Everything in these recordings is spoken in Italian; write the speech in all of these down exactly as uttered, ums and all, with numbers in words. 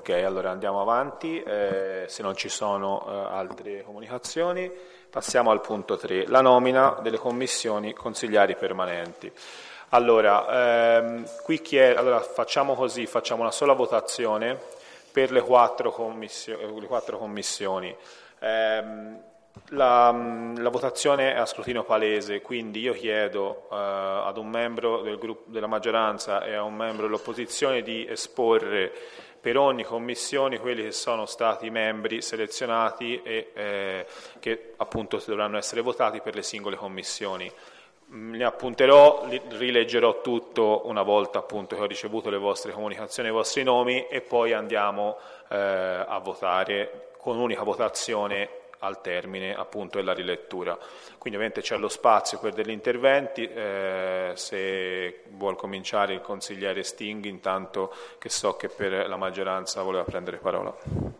Ok, allora andiamo avanti, eh, se non ci sono eh, altre comunicazioni passiamo al punto tre, la nomina delle commissioni consigliari permanenti. Allora, ehm, qui chied- allora facciamo così, facciamo una sola votazione per le quattro, commissio- le quattro commissioni. Ehm, la, la votazione è a scrutinio palese, quindi io chiedo eh, ad un membro del gruppo della maggioranza e a un membro dell'opposizione di esporre per ogni commissione quelli che sono stati membri selezionati e eh, che appunto dovranno essere votati per le singole commissioni. Ne appunterò, rileggerò tutto una volta appunto che ho ricevuto le vostre comunicazioni, i vostri nomi e poi andiamo eh, a votare con unica votazione al termine appunto della rilettura. Quindi ovviamente c'è lo spazio per degli interventi, eh, se vuol cominciare il consigliere Stinghi, intanto che so che per la maggioranza voleva prendere parola.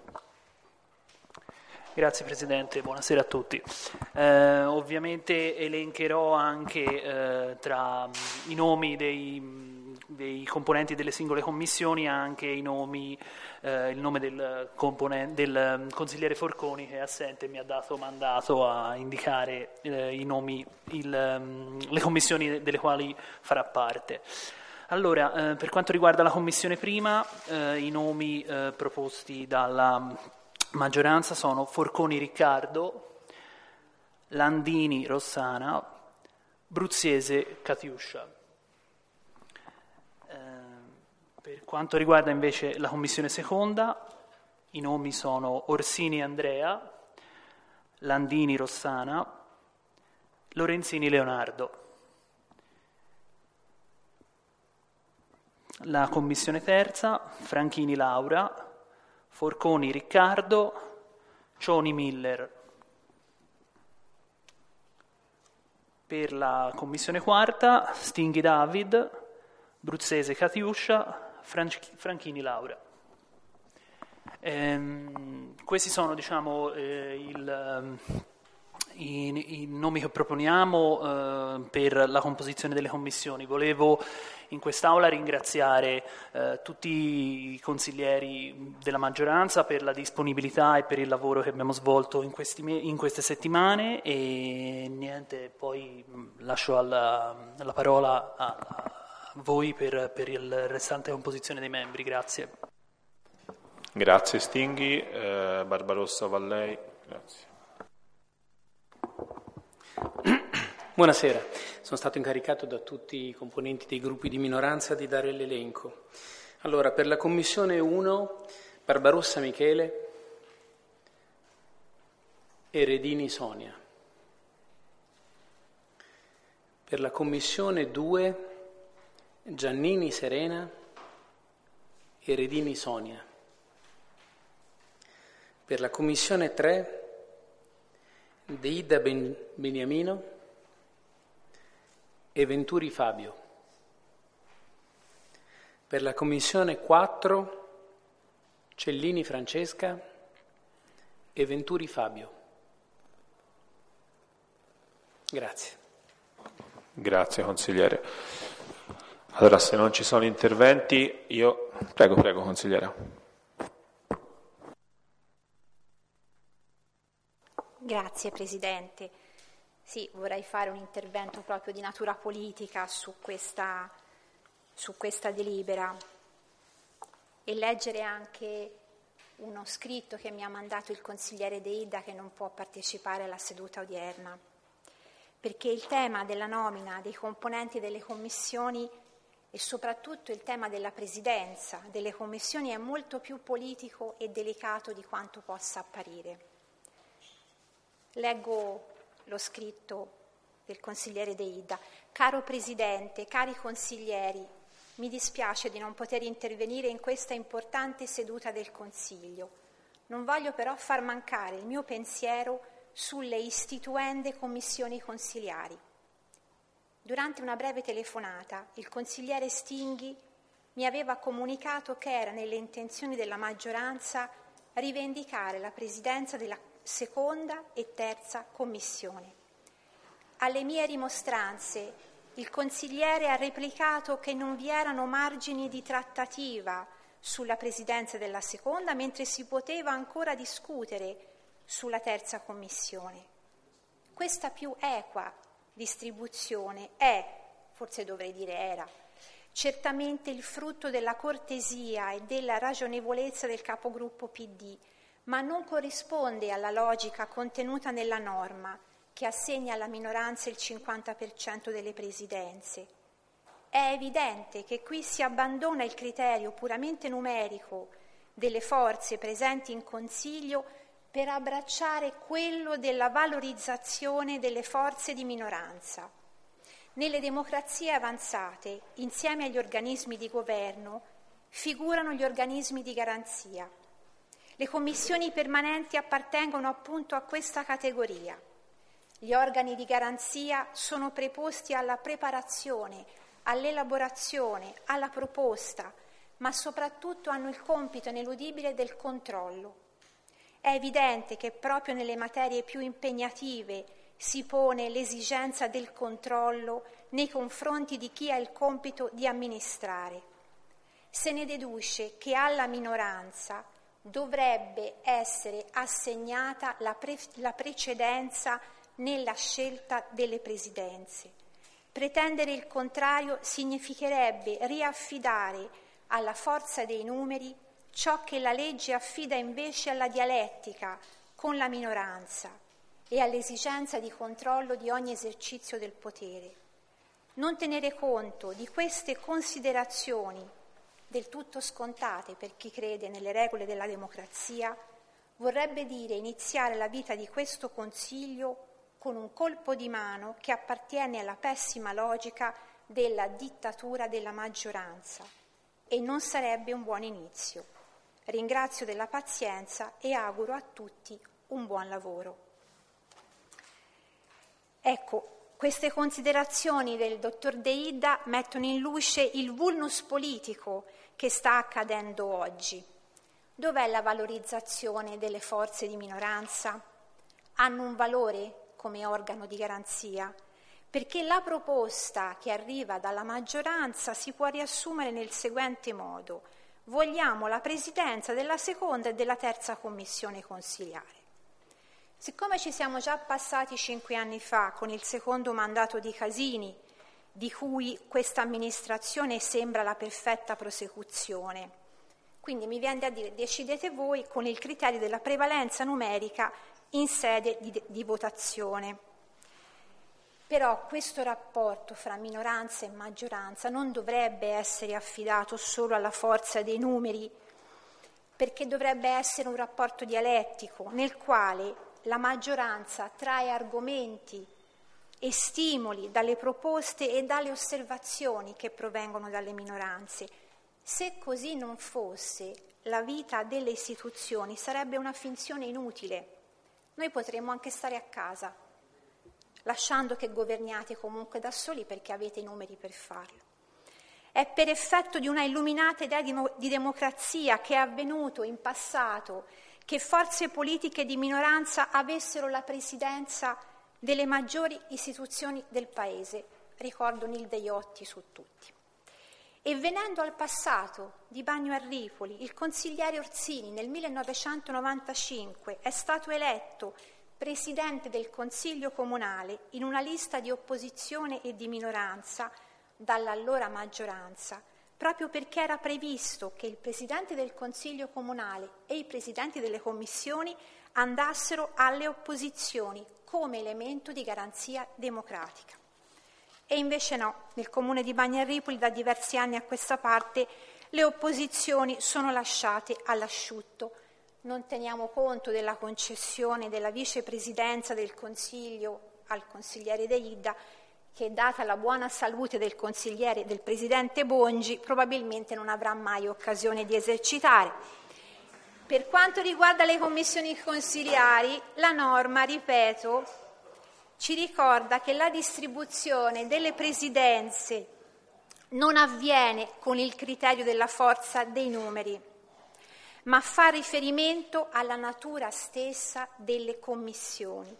Grazie Presidente, buonasera a tutti. Eh, ovviamente elencherò anche eh, tra i nomi dei, dei componenti delle singole commissioni anche i nomi, eh, il nome del, del consigliere Forconi che è assente e mi ha dato mandato a indicare eh, i nomi, il, le commissioni delle quali farà parte. Allora, eh, per quanto riguarda la commissione prima, eh, i nomi eh, proposti dalla maggioranza sono Forconi Riccardo, Landini Rossana, Bruzzese Catiuscia. Eh, per quanto riguarda invece la commissione seconda, i nomi sono Orsini Andrea, Landini Rossana, Lorenzini Leonardo. La commissione terza, Franchini Laura, Forconi Riccardo, Cioni Miller. Per la commissione quarta, Stinghi David, Bruzzese Catiuscia, Franchini Laura. Ehm, questi sono diciamo, eh, il, i, i nomi che proponiamo eh, per la composizione delle commissioni. Volevo in quest'Aula ringraziare eh, tutti i consiglieri della maggioranza per la disponibilità e per il lavoro che abbiamo svolto in, questi me- in queste settimane e niente, poi mh, lascio alla, la parola a, a voi per, per il restante composizione dei membri. Grazie. Grazie Stinghi, eh, Barbarossa Vallei. Grazie. Buonasera, sono stato incaricato da tutti i componenti dei gruppi di minoranza di dare l'elenco. Allora, per la Commissione uno, Barbarossa Michele e Redini Sonia. Per la Commissione due, Giannini Serena e Redini Sonia. Per la Commissione tre, Deida ben- Beniamino e Venturi Fabio. Per la Commissione quattro, Cellini Francesca e Venturi Fabio. Grazie. Grazie consigliere. Allora, se non ci sono interventi, io... Prego, prego consigliera. Grazie Presidente. Sì, vorrei fare un intervento proprio di natura politica su questa, su questa delibera e leggere anche uno scritto che mi ha mandato il consigliere Deida che non può partecipare alla seduta odierna, perché il tema della nomina dei componenti delle commissioni e soprattutto il tema della presidenza delle commissioni è molto più politico e delicato di quanto possa apparire. Leggo lo scritto del consigliere Deida. Caro Presidente, cari consiglieri, mi dispiace di non poter intervenire in questa importante seduta del Consiglio. Non voglio però far mancare il mio pensiero sulle istituende commissioni consiliari. Durante una breve telefonata, il consigliere Stinghi mi aveva comunicato che era nelle intenzioni della maggioranza rivendicare la presidenza della seconda e terza commissione. Alle mie rimostranze il consigliere ha replicato che non vi erano margini di trattativa sulla presidenza della seconda, mentre si poteva ancora discutere sulla terza commissione. Questa più equa distribuzione è, forse dovrei dire era, certamente il frutto della cortesia e della ragionevolezza del capogruppo P D, ma non corrisponde alla logica contenuta nella norma che assegna alla minoranza il cinquanta per cento delle presidenze. È evidente che qui si abbandona il criterio puramente numerico delle forze presenti in Consiglio per abbracciare quello della valorizzazione delle forze di minoranza. Nelle democrazie avanzate, insieme agli organismi di governo, figurano gli organismi di garanzia. Le commissioni permanenti appartengono appunto a questa categoria. Gli organi di garanzia sono preposti alla preparazione, all'elaborazione, alla proposta, ma soprattutto hanno il compito ineludibile del controllo. È evidente che proprio nelle materie più impegnative si pone l'esigenza del controllo nei confronti di chi ha il compito di amministrare. Se ne deduce che alla minoranza dovrebbe essere assegnata la, pre- la precedenza nella scelta delle presidenze. Pretendere il contrario significherebbe riaffidare alla forza dei numeri ciò che la legge affida invece alla dialettica con la minoranza e all'esigenza di controllo di ogni esercizio del potere. Non tenere conto di queste considerazioni, del tutto scontate per chi crede nelle regole della democrazia, vorrebbe dire iniziare la vita di questo Consiglio con un colpo di mano che appartiene alla pessima logica della dittatura della maggioranza, e non sarebbe un buon inizio. Ringrazio della pazienza e auguro a tutti un buon lavoro. Ecco, queste considerazioni del dottor De Ida mettono in luce il vulnus politico che sta accadendo oggi. Dov'è la valorizzazione delle forze di minoranza? Hanno un valore come organo di garanzia? Perché la proposta che arriva dalla maggioranza si può riassumere nel seguente modo: vogliamo la presidenza della seconda e della terza commissione consiliare. Siccome ci siamo già passati cinque anni fa con il secondo mandato di Casini, di cui questa amministrazione sembra la perfetta prosecuzione, quindi mi viene da dire decidete voi con il criterio della prevalenza numerica in sede di, di votazione. Però questo rapporto fra minoranza e maggioranza non dovrebbe essere affidato solo alla forza dei numeri, perché dovrebbe essere un rapporto dialettico nel quale la maggioranza trae argomenti e stimoli dalle proposte e dalle osservazioni che provengono dalle minoranze. Se così non fosse, la vita delle istituzioni sarebbe una finzione inutile. Noi potremmo anche stare a casa, lasciando che governiate comunque da soli perché avete i numeri per farlo. È per effetto di una illuminata idea di, di democrazia che è avvenuto in passato che forze politiche di minoranza avessero la presidenza delle maggiori istituzioni del Paese. Ricordo Nilde Iotti su tutti. E venendo al passato di Bagno a Ripoli, il consigliere Orsini nel millenovecentonovantacinque è stato eletto presidente del Consiglio Comunale in una lista di opposizione e di minoranza dall'allora maggioranza, proprio perché era previsto che il Presidente del Consiglio Comunale e i Presidenti delle Commissioni andassero alle opposizioni come elemento di garanzia democratica. E invece no, nel Comune di Bagno a Ripoli da diversi anni a questa parte le opposizioni sono lasciate all'asciutto. Non teniamo conto della concessione della vicepresidenza del Consiglio al consigliere De Ida, che data la buona salute del consigliere del presidente Bongi probabilmente non avrà mai occasione di esercitare. Per quanto riguarda le commissioni consiliari, la norma, ripeto, ci ricorda che la distribuzione delle presidenze non avviene con il criterio della forza dei numeri, ma fa riferimento alla natura stessa delle commissioni,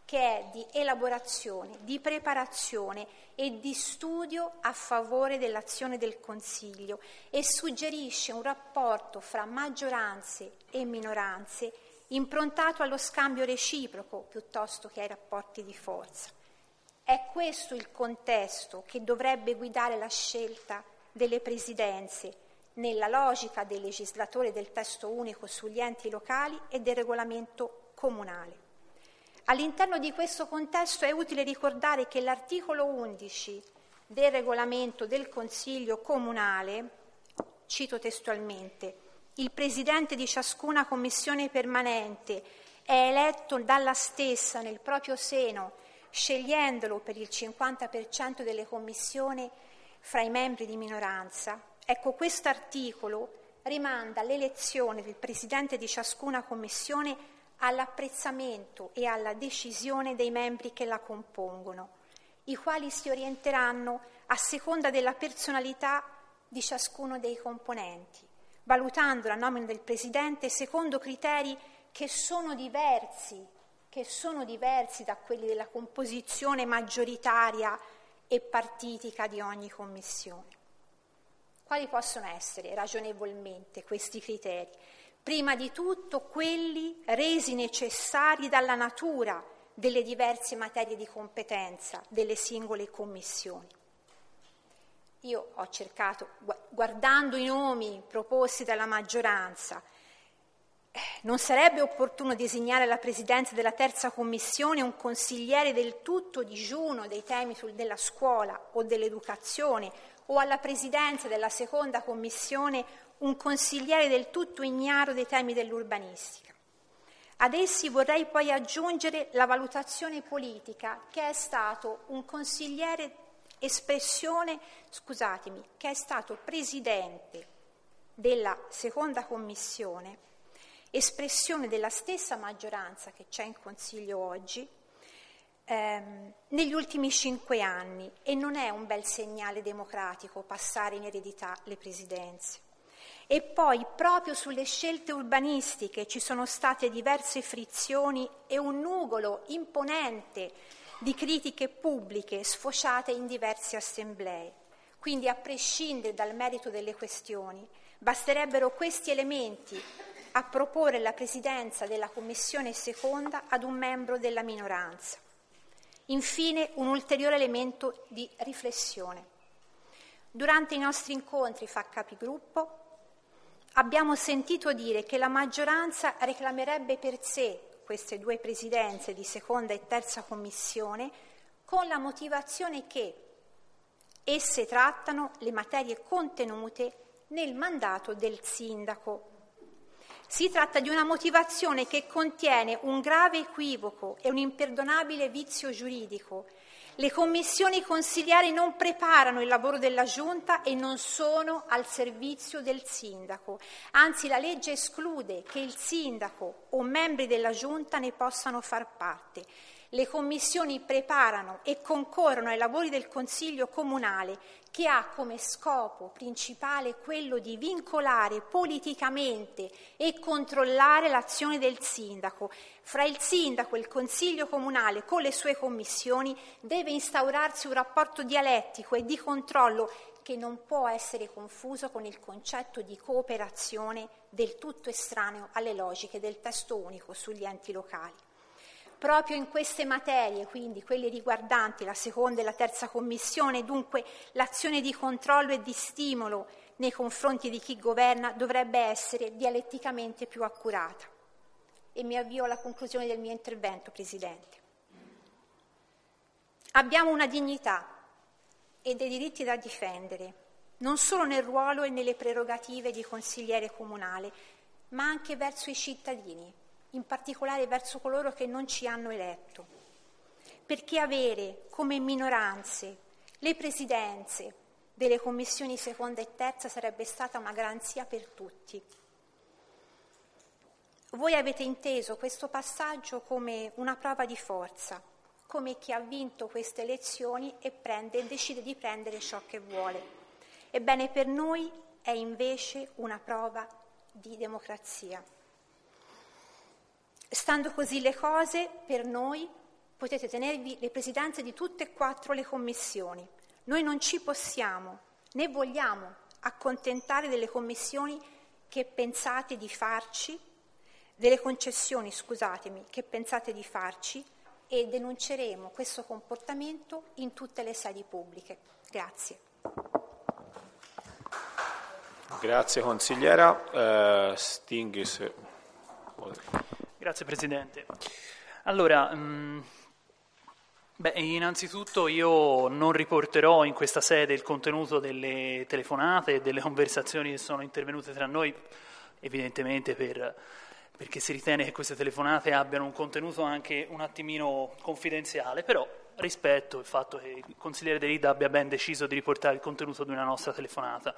che è di elaborazione, di preparazione e di studio a favore dell'azione del Consiglio e suggerisce un rapporto fra maggioranze e minoranze improntato allo scambio reciproco piuttosto che ai rapporti di forza. È questo il contesto che dovrebbe guidare la scelta delle presidenze nella logica del legislatore del testo unico sugli enti locali e del regolamento comunale. All'interno di questo contesto è utile ricordare che l'articolo undici del regolamento del Consiglio comunale, cito testualmente, il presidente di ciascuna commissione permanente è eletto dalla stessa nel proprio seno, scegliendolo per il cinquanta per cento delle commissioni fra i membri di minoranza. Ecco, questo articolo rimanda l'elezione del presidente di ciascuna commissione all'apprezzamento e alla decisione dei membri che la compongono, i quali si orienteranno a seconda della personalità di ciascuno dei componenti, valutando la nomina del presidente secondo criteri che sono diversi, che sono diversi da quelli della composizione maggioritaria e partitica di ogni commissione. Quali possono essere ragionevolmente questi criteri? Prima di tutto quelli resi necessari dalla natura delle diverse materie di competenza delle singole commissioni. Io ho cercato, guardando i nomi proposti dalla maggioranza, non sarebbe opportuno designare alla presidenza della terza commissione un consigliere del tutto digiuno dei temi della scuola o dell'educazione, o alla presidenza della seconda commissione un consigliere del tutto ignaro dei temi dell'urbanistica. Ad essi vorrei poi aggiungere la valutazione politica, che è stato un consigliere espressione, scusatemi, che è stato presidente della seconda commissione, espressione della stessa maggioranza che c'è in Consiglio oggi, ehm, negli ultimi cinque anni, e non è un bel segnale democratico passare in eredità le presidenze. E poi proprio sulle scelte urbanistiche ci sono state diverse frizioni e un nugolo imponente di critiche pubbliche sfociate in diverse assemblee. Quindi, a prescindere dal merito delle questioni, basterebbero questi elementi a proporre la presidenza della Commissione seconda ad un membro della minoranza. Infine, un ulteriore elemento di riflessione. Durante i nostri incontri fra capigruppo abbiamo sentito dire che la maggioranza reclamerebbe per sé queste due presidenze di seconda e terza commissione con la motivazione che esse trattano le materie contenute nel mandato del sindaco. Si tratta di una motivazione che contiene un grave equivoco e un imperdonabile vizio giuridico. Le commissioni consigliari non preparano il lavoro della Giunta e non sono al servizio del sindaco. Anzi, la legge esclude che il sindaco o membri della Giunta ne possano far parte. Le commissioni preparano e concorrono ai lavori del Consiglio comunale, che ha come scopo principale quello di vincolare politicamente e controllare l'azione del sindaco. Fra il sindaco e il Consiglio comunale, con le sue commissioni, deve instaurarsi un rapporto dialettico e di controllo che non può essere confuso con il concetto di cooperazione del tutto estraneo alle logiche del testo unico sugli enti locali. Proprio in queste materie, quindi quelle riguardanti la seconda e la terza commissione, dunque l'azione di controllo e di stimolo nei confronti di chi governa dovrebbe essere dialetticamente più accurata. E mi avvio alla conclusione del mio intervento, Presidente. Abbiamo una dignità e dei diritti da difendere, non solo nel ruolo e nelle prerogative di consigliere comunale, ma anche verso i cittadini, in particolare verso coloro che non ci hanno eletto, perché avere come minoranze le presidenze delle commissioni seconda e terza sarebbe stata una garanzia per tutti. Voi avete inteso questo passaggio come una prova di forza, come chi ha vinto queste elezioni e prende e decide di prendere ciò che vuole. Ebbene, per noi è invece una prova di democrazia. Stando così le cose, per noi potete tenervi le presidenze di tutte e quattro le commissioni. Noi non ci possiamo né vogliamo accontentare delle commissioni che pensate di farci, delle concessioni, scusatemi, che pensate di farci, e denunceremo questo comportamento in tutte le sedi pubbliche. Grazie. Grazie consigliera. Uh, Stinghis. Grazie Presidente. Allora, mh, beh, innanzitutto io non riporterò in questa sede il contenuto delle telefonate e delle conversazioni che sono intervenute tra noi, evidentemente per, perché si ritiene che queste telefonate abbiano un contenuto anche un attimino confidenziale, però rispetto il fatto che il consigliere De Lidda abbia ben deciso di riportare il contenuto di una nostra telefonata.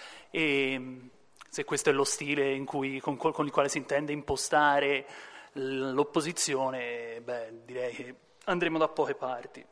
E se questo è lo stile in cui, con, con il quale si intende impostare l'opposizione, beh, direi che andremo da poche parti.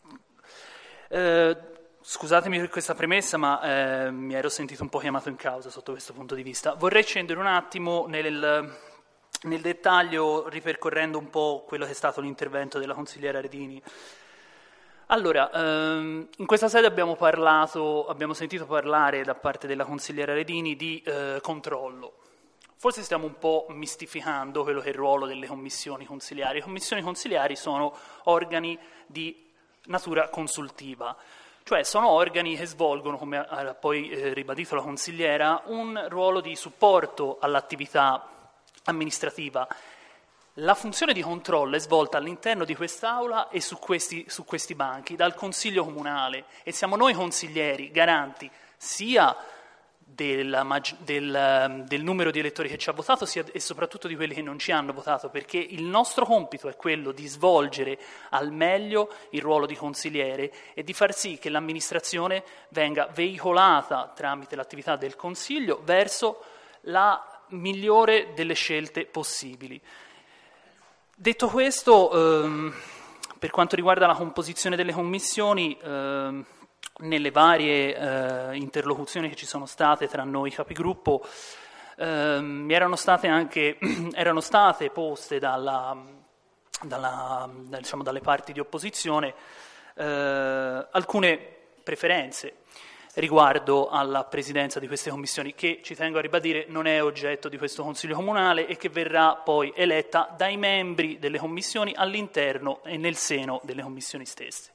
Eh, scusatemi per questa premessa, ma eh, mi ero sentito un po' chiamato in causa sotto questo punto di vista. Vorrei scendere un attimo nel, nel dettaglio, ripercorrendo un po' quello che è stato l'intervento della consigliera Redini. Allora, ehm, in questa sede abbiamo parlato, abbiamo sentito parlare da parte della consigliera Redini di eh, controllo. Forse stiamo un po' mistificando quello che è il ruolo delle commissioni consiliari. Le commissioni consiliari sono organi di natura consultiva, cioè sono organi che svolgono, come ha poi eh, ribadito la consigliera, un ruolo di supporto all'attività amministrativa. La funzione di controllo è svolta all'interno di quest'Aula e su questi, su questi banchi dal Consiglio Comunale, e siamo noi consiglieri garanti sia Del, del, del numero di elettori che ci ha votato sia, e soprattutto di quelli che non ci hanno votato, perché il nostro compito è quello di svolgere al meglio il ruolo di consigliere e di far sì che l'amministrazione venga veicolata tramite l'attività del Consiglio verso la migliore delle scelte possibili. Detto questo, ehm, per quanto riguarda la composizione delle commissioni, ehm, nelle varie eh, interlocuzioni che ci sono state tra noi capigruppo ehm, erano state anche erano state poste dalla, dalla, diciamo, dalle parti di opposizione eh, alcune preferenze riguardo alla presidenza di queste commissioni, che, ci tengo a ribadire, non è oggetto di questo Consiglio Comunale e che verrà poi eletta dai membri delle commissioni all'interno e nel seno delle commissioni stesse.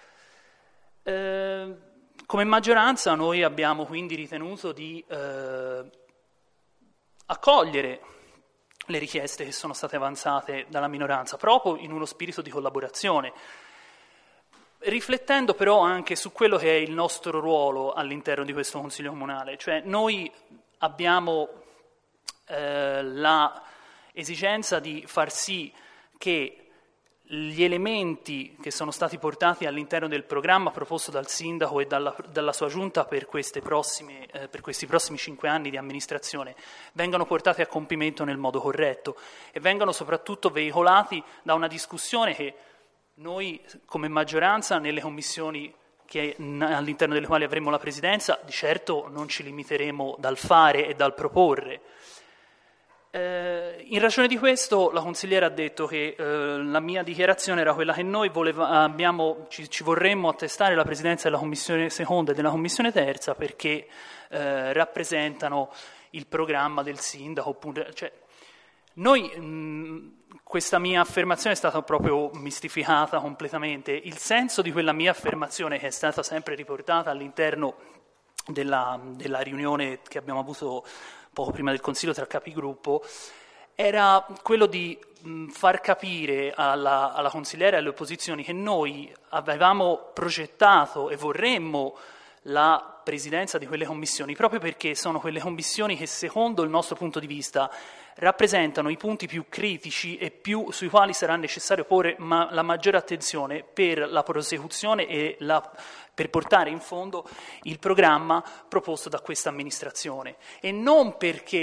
Eh, come maggioranza noi abbiamo quindi ritenuto di eh, accogliere le richieste che sono state avanzate dalla minoranza, proprio in uno spirito di collaborazione, riflettendo però anche su quello che è il nostro ruolo all'interno di questo Consiglio Comunale. Cioè noi abbiamo eh, la esigenza di far sì che gli elementi che sono stati portati all'interno del programma proposto dal sindaco e dalla, dalla sua giunta per, queste prossime, eh, per questi prossimi cinque anni di amministrazione vengano portati a compimento nel modo corretto e vengano soprattutto veicolati da una discussione che noi come maggioranza nelle commissioni che, all'interno delle quali avremo la presidenza, di certo non ci limiteremo dal fare e dal proporre. Eh, in ragione di questo la consigliera ha detto che eh, la mia dichiarazione era quella che noi voleva, abbiamo, ci, ci vorremmo attestare la presidenza della commissione seconda e della commissione terza perché eh, rappresentano il programma del sindaco. Oppure, cioè, noi, mh, questa mia affermazione è stata proprio mistificata completamente. Il senso di quella mia affermazione, che è stata sempre riportata all'interno della, della riunione che abbiamo avuto poco prima del Consiglio tra capigruppo, era quello di mh, far capire alla, alla consigliera e alle opposizioni che noi avevamo progettato e vorremmo la presidenza di quelle commissioni proprio perché sono quelle commissioni che secondo il nostro punto di vista rappresentano i punti più critici e più sui quali sarà necessario porre ma, la maggiore attenzione per la prosecuzione e la, per portare in fondo il programma proposto da questa amministrazione, e non perché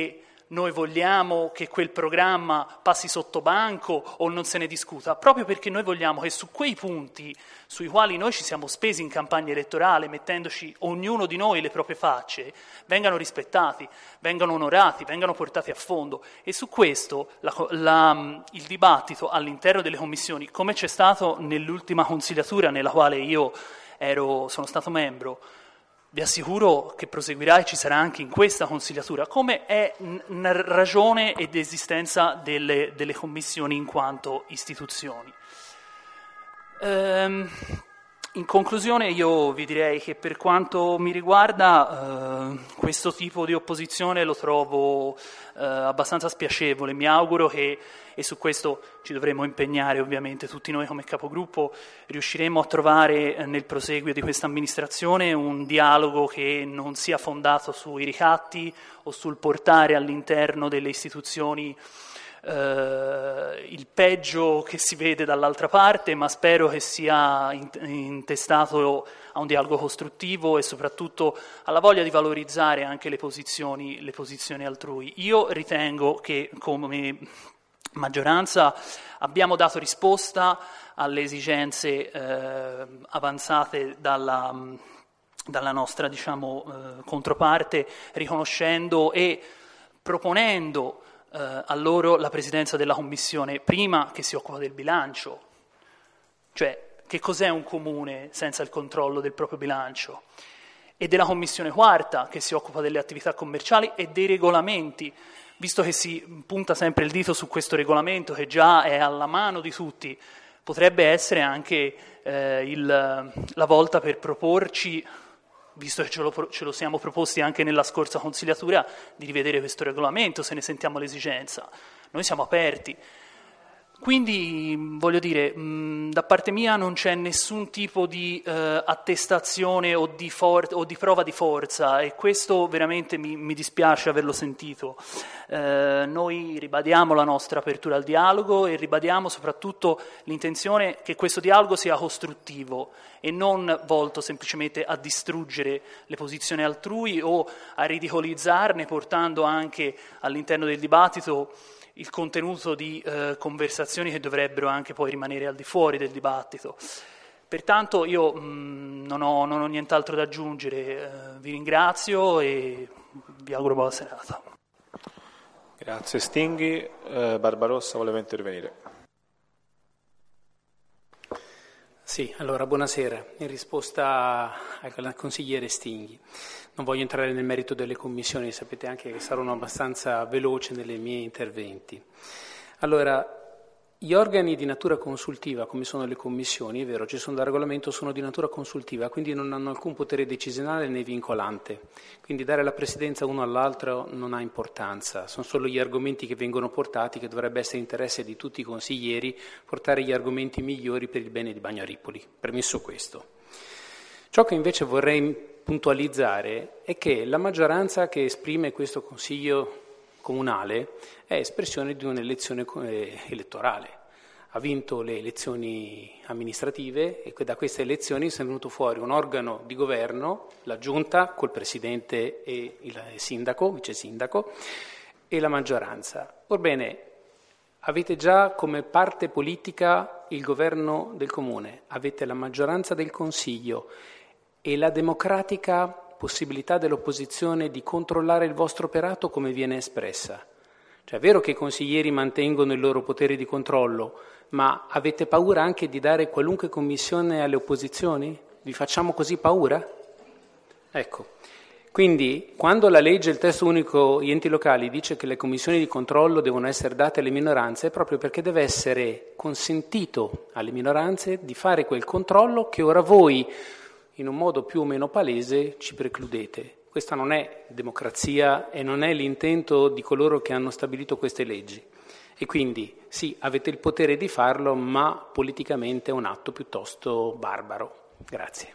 noi vogliamo che quel programma passi sotto banco o non se ne discuta, proprio perché noi vogliamo che su quei punti sui quali noi ci siamo spesi in campagna elettorale, mettendoci ognuno di noi le proprie facce, vengano rispettati, vengano onorati, vengano portati a fondo. E su questo la, la, il dibattito all'interno delle commissioni, come c'è stato nell'ultima consigliatura nella quale io ero, sono stato membro, vi assicuro che proseguirà e ci sarà anche in questa consigliatura, come è n- ragione ed esistenza delle, delle commissioni in quanto istituzioni. Ehm, in conclusione io vi direi che per quanto mi riguarda eh, questo tipo di opposizione lo trovo eh, abbastanza spiacevole. Mi auguro che, e su questo ci dovremo impegnare ovviamente tutti noi come capogruppo, riusciremo a trovare eh, nel proseguio di questa amministrazione un dialogo che non sia fondato sui ricatti o sul portare all'interno delle istituzioni Uh, il peggio che si vede dall'altra parte, ma spero che sia intestato a un dialogo costruttivo e soprattutto alla voglia di valorizzare anche le posizioni, le posizioni altrui. Io ritengo che come maggioranza abbiamo dato risposta alle esigenze eh, avanzate dalla, dalla nostra, diciamo, eh, controparte, riconoscendo e proponendo Uh, a loro la presidenza della commissione prima che si occupa del bilancio. Cioè, che cos'è un comune senza il controllo del proprio bilancio? E della commissione quarta che si occupa delle attività commerciali e dei regolamenti, visto che si punta sempre il dito su questo regolamento che già è alla mano di tutti, potrebbe essere anche eh, il, la volta per proporci, visto che ce lo, ce lo siamo proposti anche nella scorsa consigliatura, di rivedere questo regolamento se ne sentiamo l'esigenza. Noi siamo aperti. Quindi, voglio dire, mh, da parte mia non c'è nessun tipo di eh, attestazione o di, for- o di prova di forza, e questo veramente mi, mi dispiace averlo sentito. Eh, noi ribadiamo la nostra apertura al dialogo e ribadiamo soprattutto l'intenzione che questo dialogo sia costruttivo e non volto semplicemente a distruggere le posizioni altrui o a ridicolizzarne, portando anche all'interno del dibattito il contenuto di eh, conversazioni che dovrebbero anche poi rimanere al di fuori del dibattito. Pertanto io mh, non, ho, non ho nient'altro da aggiungere, eh, vi ringrazio e vi auguro buona serata. Grazie Stinghi. Eh, Barbarossa voleva intervenire. Sì, allora buonasera. In risposta al consigliere Stinghi, non voglio entrare nel merito delle commissioni, sapete anche che sarò abbastanza veloce nei miei interventi. Allora, gli organi di natura consultiva, come sono le commissioni, è vero, ci sono da regolamento, sono di natura consultiva, quindi non hanno alcun potere decisionale né vincolante. Quindi dare la presidenza uno all'altro non ha importanza, sono solo gli argomenti che vengono portati, che dovrebbe essere interesse di tutti i consiglieri, portare gli argomenti migliori per il bene di Bagnaripoli. Premesso questo. Ciò che invece vorrei puntualizzare è che la maggioranza che esprime questo Consiglio comunale è espressione di un'elezione elettorale. Ha vinto le elezioni amministrative e da queste elezioni è venuto fuori un organo di governo, la giunta col presidente e il sindaco, vice sindaco, e la maggioranza. Orbene, avete già come parte politica il governo del comune, avete la maggioranza del Consiglio e la democratica possibilità dell'opposizione di controllare il vostro operato come viene espressa. Cioè è vero che i consiglieri mantengono il loro potere di controllo, ma avete paura anche di dare qualunque commissione alle opposizioni? Vi facciamo così paura? Ecco, quindi quando la legge, il testo unico gli enti locali dice che le commissioni di controllo devono essere date alle minoranze, è proprio perché deve essere consentito alle minoranze di fare quel controllo che ora voi, in un modo più o meno palese, ci precludete. Questa non è democrazia e non è l'intento di coloro che hanno stabilito queste leggi. E quindi sì, avete il potere di farlo, ma politicamente è un atto piuttosto barbaro. Grazie.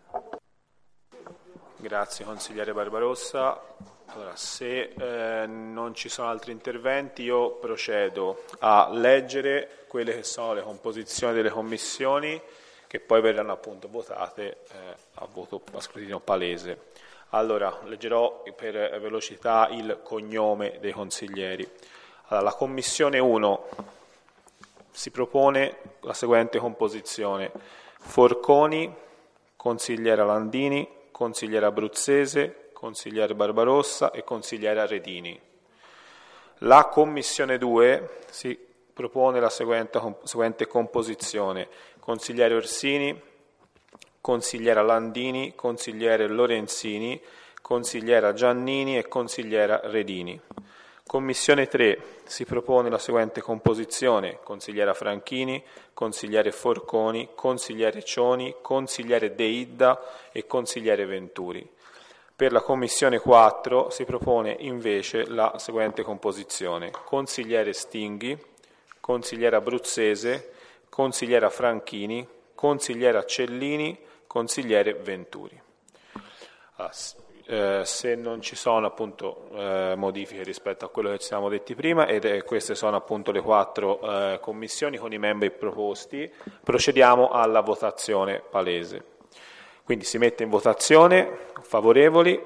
Grazie consigliere Barbarossa. Allora, se eh, non ci sono altri interventi, io procedo a leggere quelle che sono le composizioni delle commissioni, che poi verranno appunto votate eh, a voto a scrutinio palese. Allora, leggerò per velocità il cognome dei consiglieri. Allora, la Commissione uno si propone la seguente composizione: Forconi, consigliera Landini, consigliera Abruzzese, consigliere Barbarossa e consigliera Redini. La Commissione due si propone la seguente, seguente composizione: consigliere Orsini, consigliera Landini, consigliere Lorenzini, consigliera Giannini e consigliera Redini. Commissione tre si propone la seguente composizione: consigliera Franchini, consigliere Forconi, consigliere Cioni, consigliere Deidda e consigliere Venturi. Per la Commissione quattro si propone invece la seguente composizione: consigliere Stinghi, consigliera Abruzzese, consigliera Franchini, consigliera Cellini, consigliere Venturi. Ah, eh, se non ci sono appunto eh, modifiche rispetto a quello che ci siamo detti prima, ed eh, queste sono appunto le quattro eh, commissioni con i membri proposti, procediamo alla votazione palese. Quindi si mette in votazione. Favorevoli?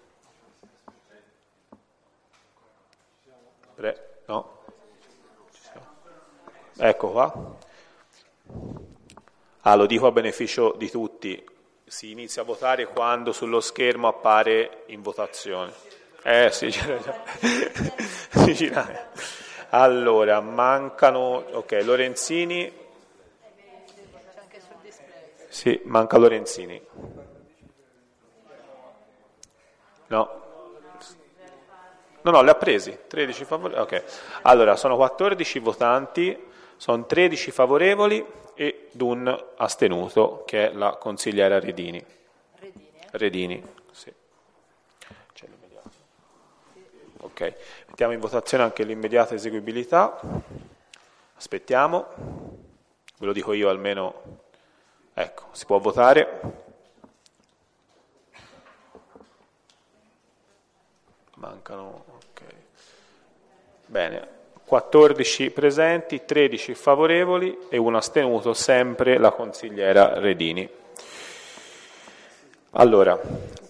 Pre- no? Ecco qua. Ah, lo dico a beneficio di tutti, si inizia a votare quando sullo schermo appare in votazione. Eh sì, sì, gira. Allora, mancano, ok, Lorenzini. Sì, manca Lorenzini. No. No, no, le ha presi, tredici favorevoli. Ok. Allora, sono quattordici votanti, sono tredici favorevoli ed un astenuto, che è la consigliera Redini. Redini, eh? Redini, sì. C'è l'immediato. Ok, mettiamo in votazione anche l'immediata eseguibilità. Aspettiamo, ve lo dico io almeno. Ecco, si può votare. Mancano, ok. Bene. quattordici presenti, tredici favorevoli e un astenuto, sempre la consigliera Redini. Allora,